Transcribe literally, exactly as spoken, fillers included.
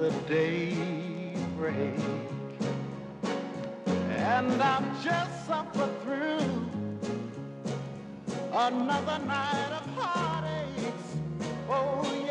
the daybreak, and I've just suffered through another night of heartaches. Oh, yeah.